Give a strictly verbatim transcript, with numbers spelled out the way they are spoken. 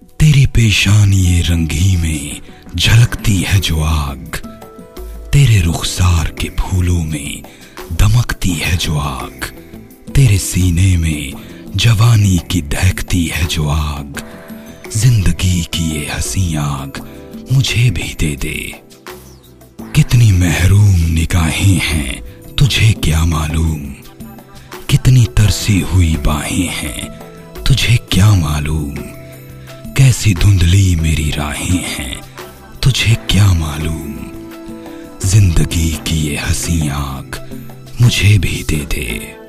तेरी पेशानी रंगी में झलकती है जो आग, तेरे रुखसार के फूलों में दमकती है जो आग, तेरे सीने में जवानी की दहकती है जो आग, जिंदगी की ये हंसी आग मुझे भी दे दे। कितनी महरूम निगाहें हैं तुझे क्या मालूम, कितनी तरसी हुई बाहें हैं तुझे क्या मालूम, कैसी धुंधली मेरी राहें हैं तुझे क्या मालूम, जिंदगी की ये हंसी आँख मुझे भी दे दे।